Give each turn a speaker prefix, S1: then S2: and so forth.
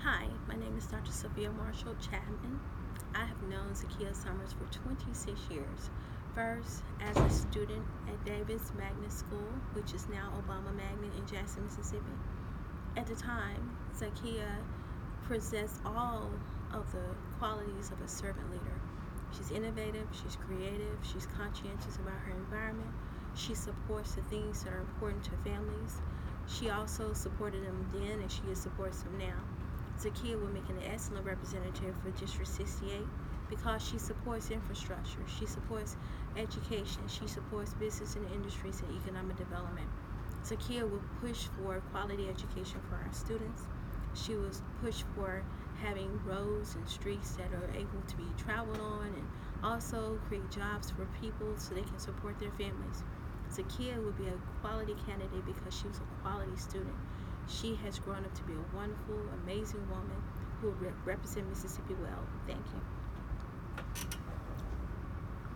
S1: Hi, my name is Dr. Sophia Marshall Chapman. I have known Zakia Summers for 26 years. First, as a student at Davis Magnet School, which is now Obama Magnet in Jackson, Mississippi. At the time, Zakia possessed all of the qualities of a servant leader. She's innovative, she's creative, she's conscientious about her environment, she supports the things that are important to families. She also supported them then and she supports them now. Zakia will make an excellent representative for District 68 because she supports infrastructure, she supports education, she supports business and industries and economic development. Zakia will push for quality education for our students. She will push for having roads and streets that are able to be traveled on and also create jobs for people so they can support their families. Zakia would be a quality candidate because she was a quality student. She has grown up to be a wonderful, amazing woman who will represent Mississippi well. Thank you.